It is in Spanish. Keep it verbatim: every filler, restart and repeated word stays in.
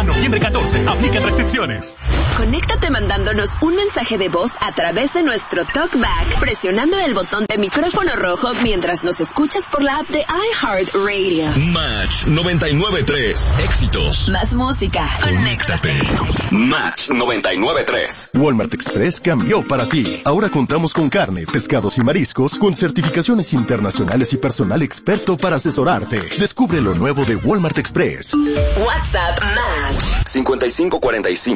noviembre catorce. Aplican restricciones. Conéctate mandándonos un mensaje de voz a través de nuestro TalkBack, presionando el botón de micrófono rojo mientras nos escuchas por la app de iHeartRadio. Match noventa y nueve punto tres. Éxitos. Más música. Conéctate. Match noventa y nueve punto tres. Walmart Express cambió para ti. Ahora contamos con carne, pescados y mariscos con certificaciones internacionales y personal experto para asesorarte. Descubre lo nuevo de Walmart Express. WhatsApp Match cincuenta y cinco cuarenta y cinco